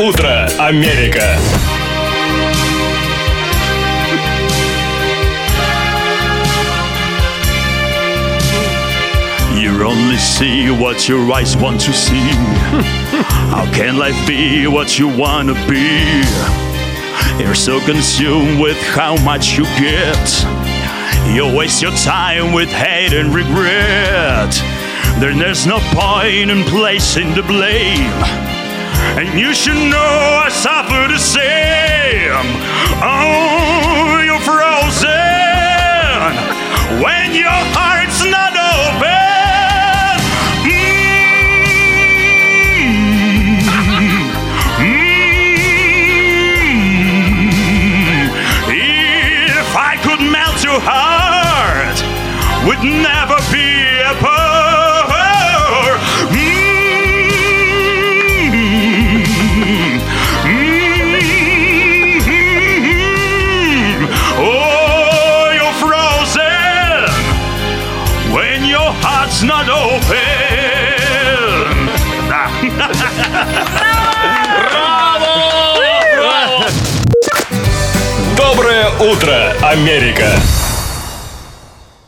утро, Америка! You only see what your eyes want to see. How can life be what you wanna be? You're so consumed with how much you get. You waste your time with hate and regret. There's no point in placing the blame, and you should know I suffer the same. Oh, you're frozen when your heart's not open. If I could melt your heart, would never be a part. Oh, you're frozen when your heart's not open. Доброе утро, Америка!